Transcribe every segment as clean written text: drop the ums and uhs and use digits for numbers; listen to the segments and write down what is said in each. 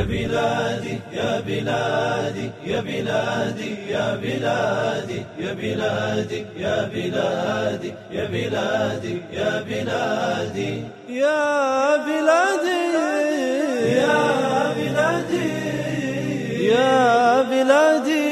بلادي يا بلادي يا بلادي يا بلادي يا بلادي يا بلادي يا بلادي يا بلادي يا بلادي يا بلادي يا بلادي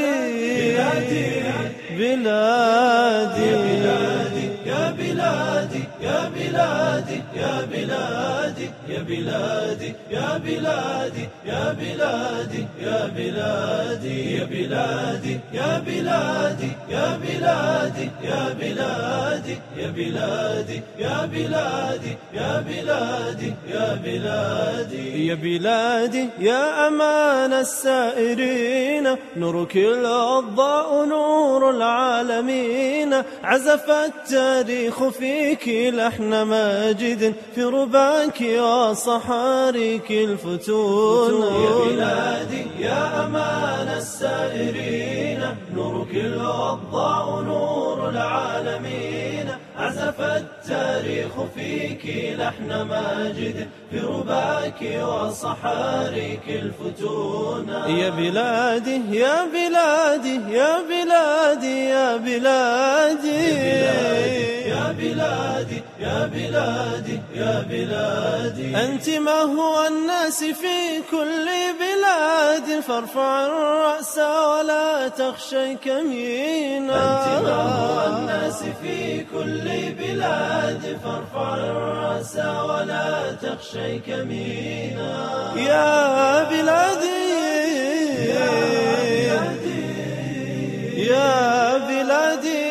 بلادي بلادي يا بلادي يا بلادي يا بلادي يا بلادي يا بلادي يا بلادي يا بلادي يا بلادي يا بلادي يا بلادي يا بلادي يا بلادي يا بلادي يا بلادي يا بلادي يا بلادي يا أمان السائرين، نورك الأضاء نور العالمين، عزف التاريخ فيك لحن ماجد في رباك وصحاريك الفتون. يا بلادي يا أمان السائرين، نورك الأضاء نور العالمين، عزف التاريخ فيك لحن ماجد في رباك وصحاريك الفتون. يا بلادي يا بلادي يا بلادي يا بلادي يا بلادي يا بلادي يا بلادي أنت ما هو الناس في كل بلاد، فارفع الرأس ولا تخشي كمينا. أنت ما هو الناس في كل بلاد، فارفع الرأس ولا تخشي كمينا. يا بلادي يا بلادي يا بلادي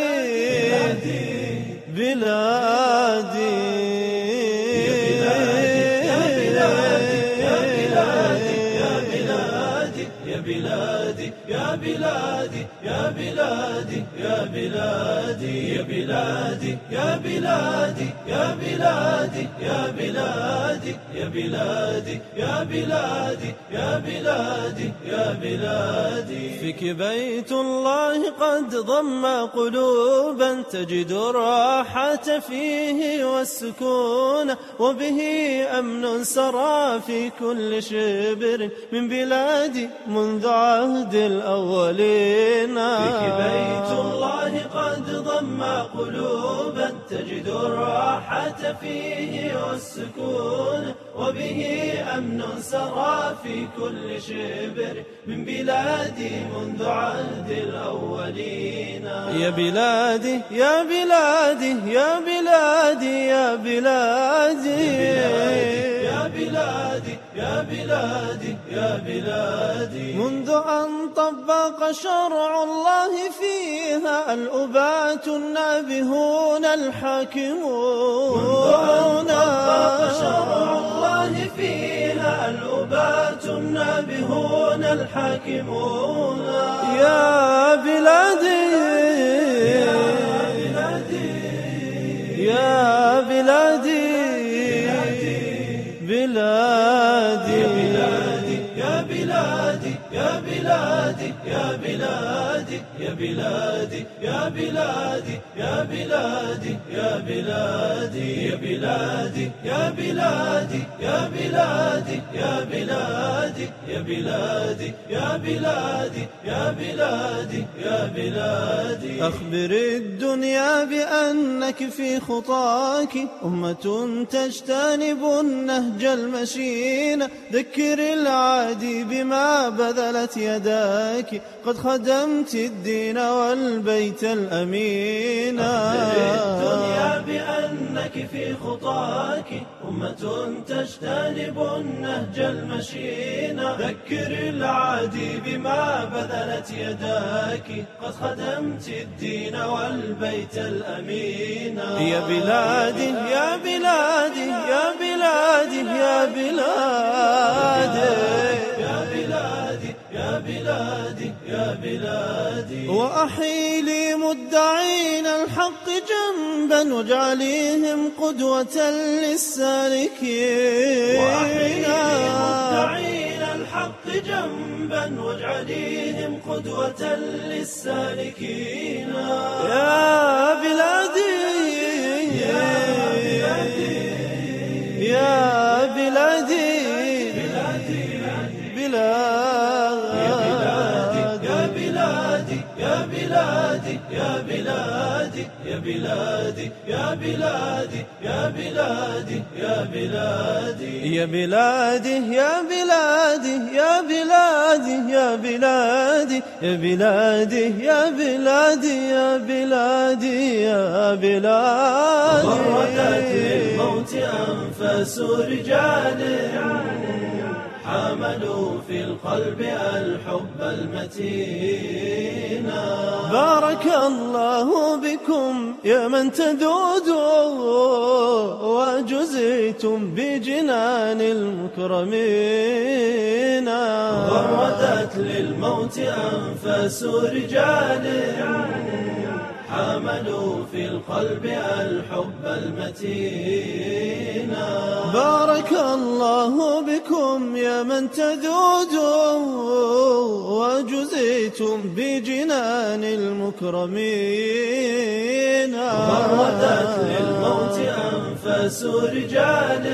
بلادي بلادي يا بلادي يا بلادي يا بلادي يا بلادي يا بلادي يا بلادي يا بلادي يا بلادي يا بلادي يا بلادي يا بلادي. فيك بيت الله قد ضم قلوبا، تجد الراحة فيه والسكون، وبه أمن سرى في كل شبر من بلادي منذ عهد الأولين. فيك بيت الله قد ضم قلوبا، تجد الراحة فيه والسكون، وبه أمن سرى في كل شبر من بلادي منذ عهد الأولين. يا بلادي يا بلادي يا بلادي يا بلادي يا بلادي يا بلادي يا بلادي منذ أن طبق شرع الله فيها الأباة النابهون الحاكمون. منذ أن طبق شرع الله فيها الأباة النابهون الحاكمون. يا بلادي يا بلادي يا بلادي بلادي يا بلادي يا بلادي يا بلادي يا بلادي يا بلادي يا بلادي يا بلادي يا بلادي يا بلادي يا بلادي يا بلادي يا بلادي يا بلادي يا بلادي يا بلادي. أخبر الدنيا بأنك في خطاك أمة تجتنب النهج المشين، ذكر العادي بما بذلت يداك، قد خدمت الدين والبيت الأمين. أخبر الدنيا بأنك في خطاك أمة تجتنب النهج المشين، ذكر العادي بما بذلت يداك، قد خدمت الدين والبيت الأمين. يا بلادي يا بلادي يا بلادي يا بلادي يا بلادي يا بلادي يا بلادي. وأحي لي مدعين الحق جنبا واجعليهم قدوة للسالكين. وأحي لي مدعين الحق جنبا واجعليهم قدوة للسالكين. يا بلادي يا بلادي يا بلادي بلادي بلادي بلادي يا بلادي يا بلادي يا بلادي يا بلادي يا بلادي يا بلادي يا بلادي يا بلادي يا بلادي يا بلادي يا بلادي يا بلادي يا بلادي غردت للموت أنفاس رجال حملوا في القلب الحب المتين. بارك الله بكم يا من تذودوا وجزيتم بجنان المكرمين. غردت للموت أنفاس رجال حملوا في القلب الحب المتين. بارك الله بكم يا من تذودوا وجزيتم بجنان المكرمين. غردت للموت أنفاس رجال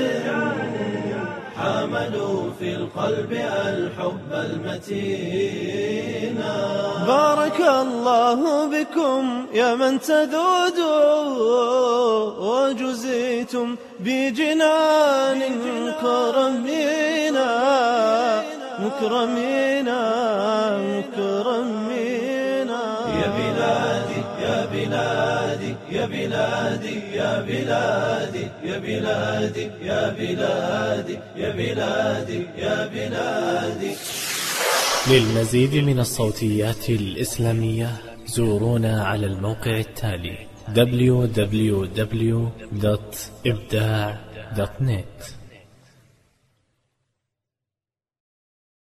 حملوا في القلب الحب المتين. بارك الله بكم يا من تذودوا وجزيتم بجنان مكرمين مكرمين مكرمين. يا بلادي يا بلادي يا بلادي يا بلادي يا بلادي يا بلادي يا بلادي يا بلادي. للمزيد من الصوتيات الإسلامية زورونا على الموقع التالي www.ibda.net.